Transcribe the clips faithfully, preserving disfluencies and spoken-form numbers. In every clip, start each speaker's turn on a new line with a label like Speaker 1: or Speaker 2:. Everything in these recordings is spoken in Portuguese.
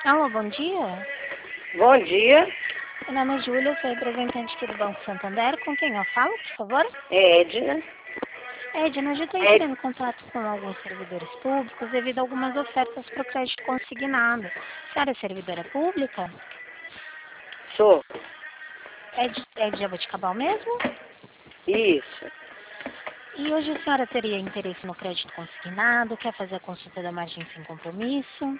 Speaker 1: Alô, bom dia.
Speaker 2: Bom dia,
Speaker 1: Meu nome é Júlia, sou representante aqui do Banco Santander. Com quem eu falo, por favor?
Speaker 2: é Edna.
Speaker 1: Edna, eu já estou
Speaker 2: É,
Speaker 1: entrando em contato com alguns servidores públicos devido a algumas ofertas para o crédito consignado. A senhora é servidora pública?
Speaker 2: sou.
Speaker 1: É de, é de Jaboticabal mesmo?
Speaker 2: Isso.
Speaker 1: E hoje a senhora teria interesse no crédito consignado? Quer fazer a consulta da margem sem compromisso?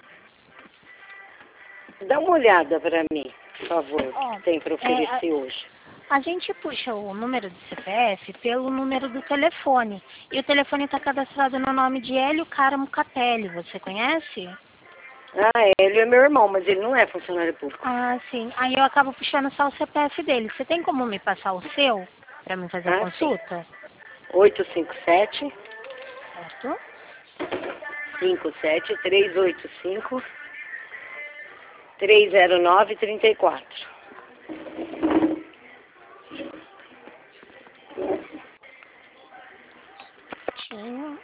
Speaker 2: Dá uma olhada para mim, por favor, o
Speaker 1: Ó,
Speaker 2: que tem para
Speaker 1: é, a,
Speaker 2: oferecer hoje.
Speaker 1: a gente puxa o número do C P F pelo número do telefone. E o telefone está cadastrado no nome de Hélio Carmo Capelli. Você conhece?
Speaker 2: Ah, ele é meu irmão, mas ele não é funcionário público.
Speaker 1: Ah, sim. Aí eu acabo puxando só o C P F dele. Você tem como me passar o seu para mim fazer a
Speaker 2: Ah, sim.
Speaker 1: consulta?
Speaker 2: oito cinco sete,
Speaker 1: Certo?
Speaker 2: cinco sete, três oito cinco, três zero nove, três quatro.
Speaker 1: Tinha.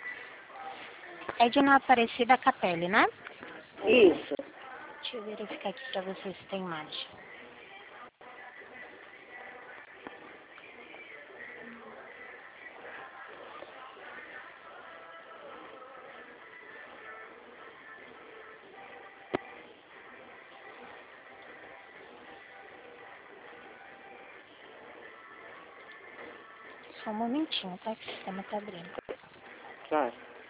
Speaker 1: É de uma Aparecida Capelli, né?
Speaker 2: Isso.
Speaker 1: Deixa eu verificar aqui para você se tem margem. Só um momentinho, tá? Que o sistema tá abrindo.
Speaker 2: Claro.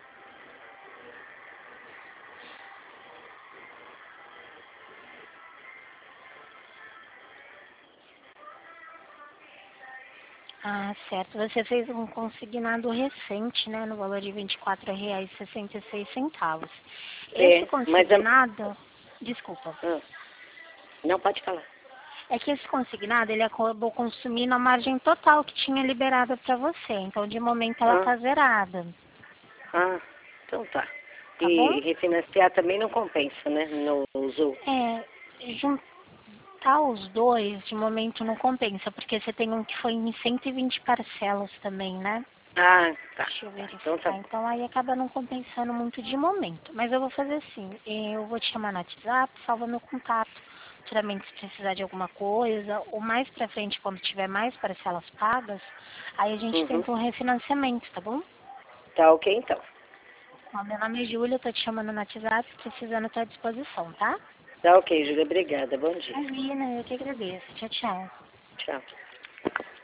Speaker 1: Ah, certo. Você fez um consignado recente, né? No valor de vinte e quatro reais e sessenta e seis centavos. Esse
Speaker 2: É, mas a...
Speaker 1: consignado... Desculpa.
Speaker 2: ah, não pode falar.
Speaker 1: É que esse consignado, ele acabou consumindo a margem total que tinha liberada para você. Então, de momento, ela
Speaker 2: Ah,
Speaker 1: tá zerada.
Speaker 2: ah, então tá.
Speaker 1: Tá bom?
Speaker 2: E refinanciar também não compensa, né? No usou.
Speaker 1: É, juntar os dois, de momento, não compensa. Porque você tem um que foi em cento e vinte parcelas também, né?
Speaker 2: Ah, tá.
Speaker 1: Deixa eu
Speaker 2: Tá. Então tá
Speaker 1: verificar.
Speaker 2: bom.
Speaker 1: Então, aí acaba não compensando muito de momento. Mas eu vou fazer assim. Eu vou te chamar no WhatsApp, salva meu contato. Futuramente, se precisar de alguma coisa, ou mais pra frente, quando tiver mais parcelas pagas, aí a gente
Speaker 2: Uhum.
Speaker 1: tenta um refinanciamento, tá bom?
Speaker 2: Tá ok, então.
Speaker 1: Ó, meu nome é Júlia, eu tô te chamando no WhatsApp, precisando, tô à disposição, tá?
Speaker 2: Tá ok, Júlia. Obrigada. Bom dia.
Speaker 1: Imagina, eu que agradeço. Tchau, tchau.
Speaker 2: Tchau.